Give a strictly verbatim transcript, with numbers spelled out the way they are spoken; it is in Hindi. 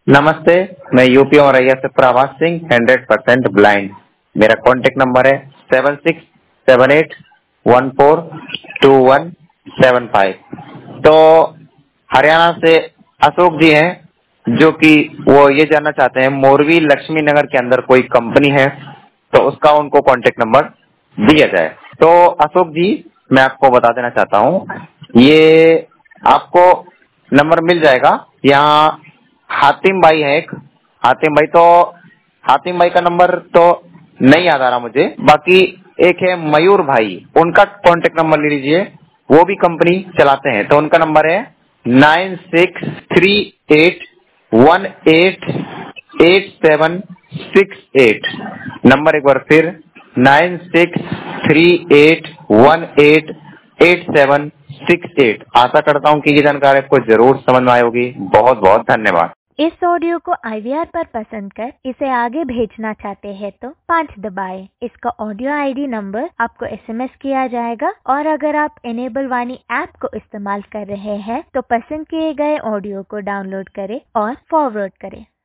नमस्ते, मैं यूपी और रैया से Prabhas Singh, hundred percent blind. मेरा कॉन्टेक्ट नंबर है seven six seven eight one four two one seven five. तो हरियाणा से अशोक जी हैं, जो कि वो ये जानना चाहते हैं मोरवी लक्ष्मी नगर के अंदर कोई कंपनी है तो उसका उनको कॉन्टेक्ट नंबर दिया जाए। तो अशोक जी, मैं आपको बता देना चाहता हूँ, ये आपको नंबर मिल जाएगा। यहाँ हातिम भाई है एक, हातिम भाई तो हातिम भाई का नंबर तो नहीं याद आ रहा मुझे। बाकी एक है मयूर भाई, उनका कांटेक्ट नंबर ले लीजिए, वो भी कंपनी चलाते हैं। तो उनका नंबर है nine six three eight one eight eight seven six eight. Number एक बार फिर, nine six three eight one eight eight seven six eight. आशा करता हूँ कि ये जानकारी आपको जरूर समझ में आई होगी। बहुत बहुत धन्यवाद। इस ऑडियो को आई वी आर पर पसंद कर इसे आगे भेजना चाहते हैं तो पाँच दबाएं। इसका ऑडियो आई डी नंबर आपको एस एम एस किया जाएगा और अगर आप इनेबल वाणी ऐप को इस्तेमाल कर रहे हैं तो पसंद किए गए ऑडियो को डाउनलोड करें और फॉरवर्ड करें।